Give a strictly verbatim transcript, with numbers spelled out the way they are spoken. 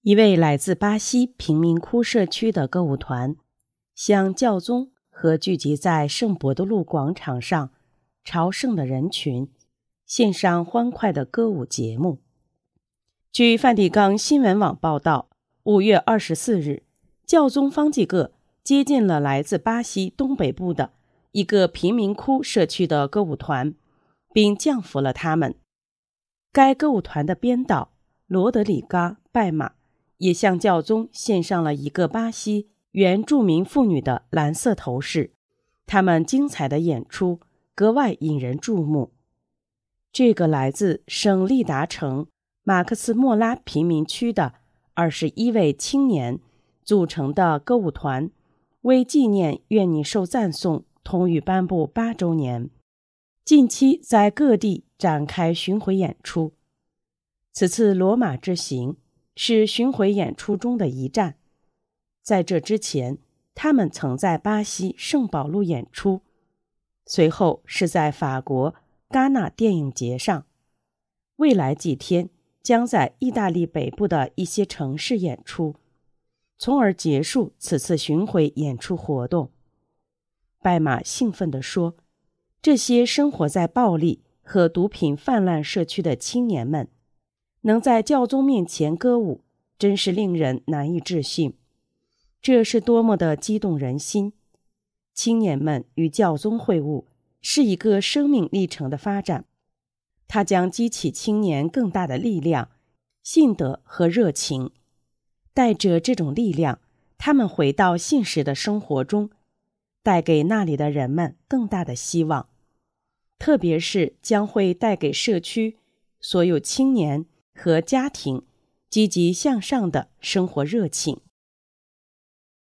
一位来自巴西贫民窟社区的歌舞团，向教宗和聚集在圣伯多禄广场上朝圣的人群献上欢快的歌舞节目。据梵蒂冈新闻网报道，五月二十四日，教宗方济各接近了来自巴西东北部的一个贫民窟社区的歌舞团，并降服了他们。该歌舞团的编导罗德里嘎·拜马也向教宗献上了一个巴西原住民妇女的蓝色头饰，他们精彩的演出格外引人注目。这个来自圣利达城马克斯莫拉贫民区的二十一位青年组成的歌舞团，为纪念愿你受赞颂通谕颁布八周年，近期在各地展开巡回演出。此次罗马之行是巡回演出中的一站，在这之前，他们曾在巴西圣保禄演出，随后是在法国戛纳电影节上，未来几天将在意大利北部的一些城市演出，从而结束此次巡回演出活动。拜马兴奋地说，这些生活在暴力和毒品泛滥社区的青年们能在教宗面前歌舞，真是令人难以置信。这是多么的激动人心！青年们与教宗会晤是一个生命历程的发展，它将激起青年更大的力量、信德和热情。带着这种力量，他们回到现实的生活中，带给那里的人们更大的希望，特别是将会带给社区所有青年和家庭积极向上的生活热情。